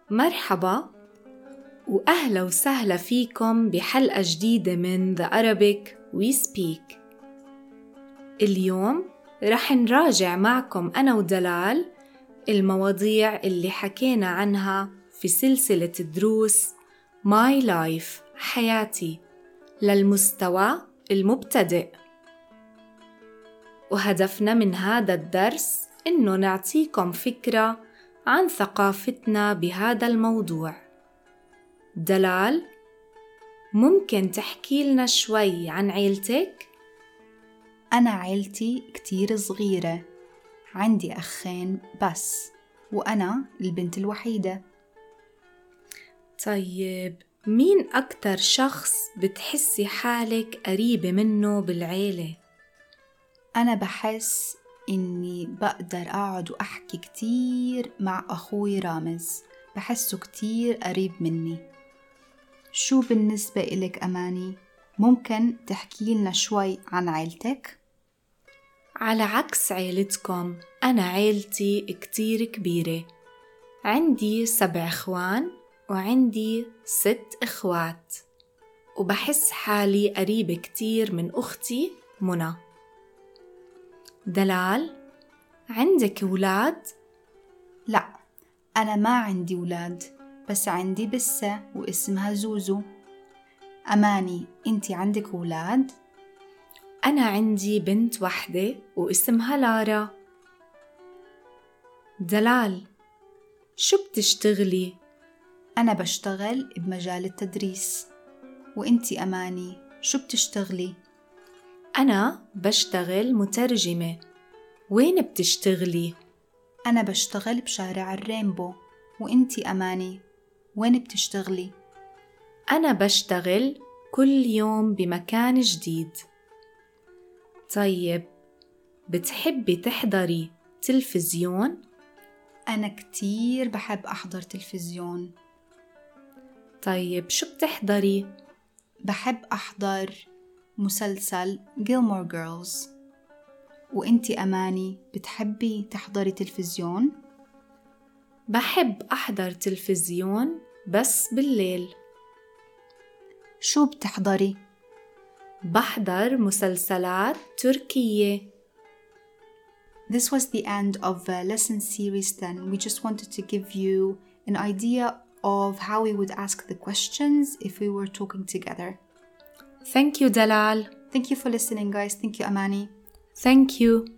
مرحبا وأهلا وسهلا فيكم بحلقة جديدة من The Arabic We Speak. اليوم رح نراجع معكم أنا ودلال المواضيع اللي حكينا عنها في سلسلة دروس My Life حياتي للمستوى المبتدئ، وهدفنا من هذا الدرس إنه نعطيكم فكرة عن ثقافتنا بهذا الموضوع. دلال، ممكن تحكي لنا شوي عن عيلتك؟ أنا عيلتي كتير صغيرة، عندي أخين بس، وأنا البنت الوحيدة. طيب، مين أكتر شخص بتحسي حالك قريبة منه بالعيلة؟ أنا بحس إني بقدر أقعد وأحكي كتير مع أخوي رامز، بحسه كتير قريب مني. شو بالنسبة إلك أماني؟ ممكن تحكي لنا شوي عن عيلتك؟ على عكس عيلتكم، أنا عيلتي كتير كبيرة، عندي 7 إخوان وعندي 6 إخوات، وبحس حالي قريبة كتير من أختي منى. دلال، عندك أولاد؟ لا، أنا ما عندي أولاد، بس عندي بسة واسمها زوزو. أماني، أنتي عندك أولاد؟ أنا عندي بنت واحدة واسمها لارا. دلال، شو بتشتغلي؟ أنا بشتغل بمجال التدريس. وإنتي أماني شو بتشتغلي؟ أنا بشتغل مترجمة. وين بتشتغلي؟ أنا بشتغل بشارع الرينبو. وإنتي أماني وين بتشتغلي؟ أنا بشتغل كل يوم بمكان جديد. طيب، بتحبي تحضري تلفزيون؟ أنا كتير بحب أحضر تلفزيون. طيب، شو بتحضري؟ بحب أحضر مسلسل Gilmore Girls. وإنتي أماني بتحبي تحضري تلفزيون؟ بحب أحضر تلفزيون بس بالليل. شو بتحضري؟ بحضر مسلسلات تركية. This was the end of lesson series 10. We just wanted to give you an idea of how we would ask the questions if we were talking together. Thank you, Dalal. Thank you for listening, guys. Thank you, Amani. Thank you.